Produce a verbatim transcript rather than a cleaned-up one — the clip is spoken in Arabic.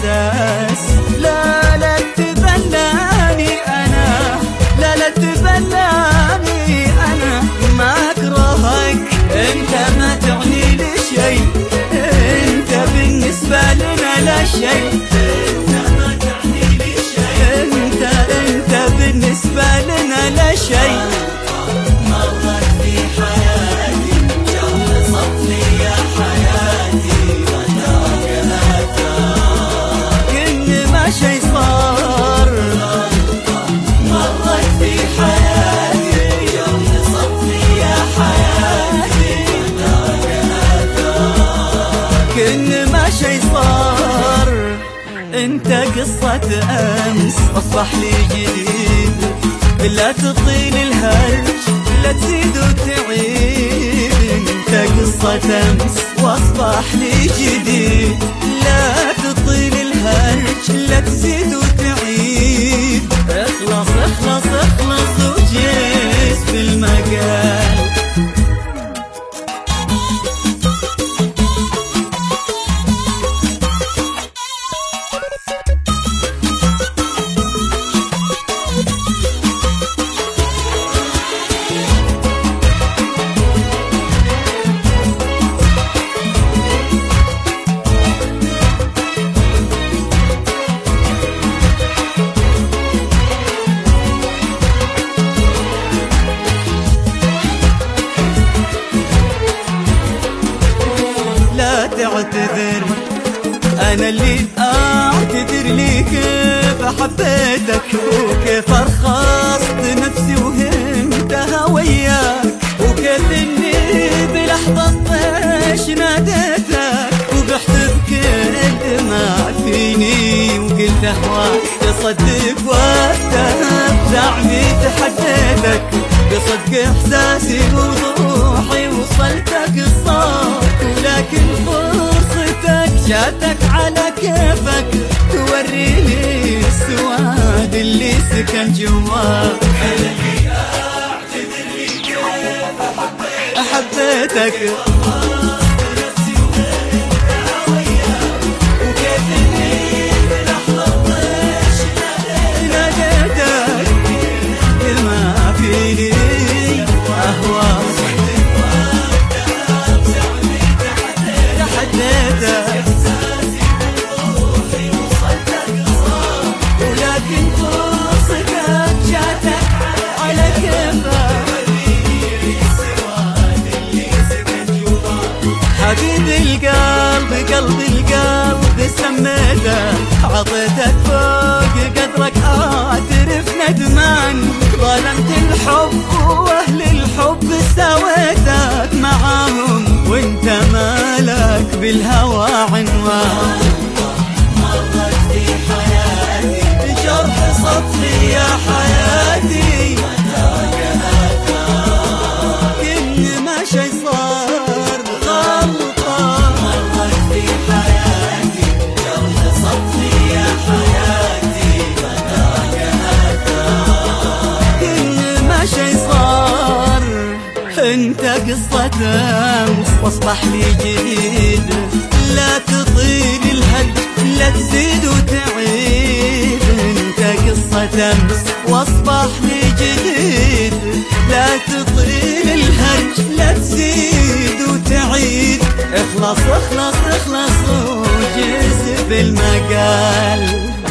احساس. لا لا تبلاني انا، لا لا تبلاني انا، ما اكرهك انت ما تعني لي شيء، انت بالنسبة لنا لا شيء، انت ما تعني لي شيء، انت انت بالنسبة لنا لا شيء. مرت في حياتي يوم صفني يا حياتي وترك اثار، كل ما شي صار. مرت في حياتي يوم صفني يا حياتي وترك اثار، كل ما شي صار. انت قصة امس اصبح لي جديد، لا تطيل الهرج لا تزيد وتعيد. انت قصة امس واصبح لي جديد، لا تطيل الهرج لا تزيد وتعيد. اخلص اخلص اخلص وجيس بالمقال. تعتذر أنا اللي أعتذر لي كيف حبيتك وكيف أرخصت نفسي وهمتها وياك، وكيف إني بلحظة طيش ناديتك وبحت بكل ما فيني وقلت أهواك. تصدق وقتها بزعمي تحديتك، بصدق إحساسي وضوحي وصلتك الصوت، ولكن فرصتك جاتك على كيفك توريني السواد اللي سكن جواك. أنا اللي أعتذر لي كيف حبيتك، حبيب القلب قلب القلب سميته، عطيتك فوق قدرك اعترف ندمان. ظلمت الحب واهل الحب سويتك معاهم وانت مالك بالهوى عنوان. مرت في حياتي جرح سطحي يا حياتي وترك اثار، كل ما شي صار انت قصة امس واصبح لي جديد. لا تطيل الهج لا تزيد وتعيد. انت قصة امس واصبح لي جديد. لا تطيل الهج لا تزيد وتعيد. اخلص اخلص اخلص وجز بالمقال.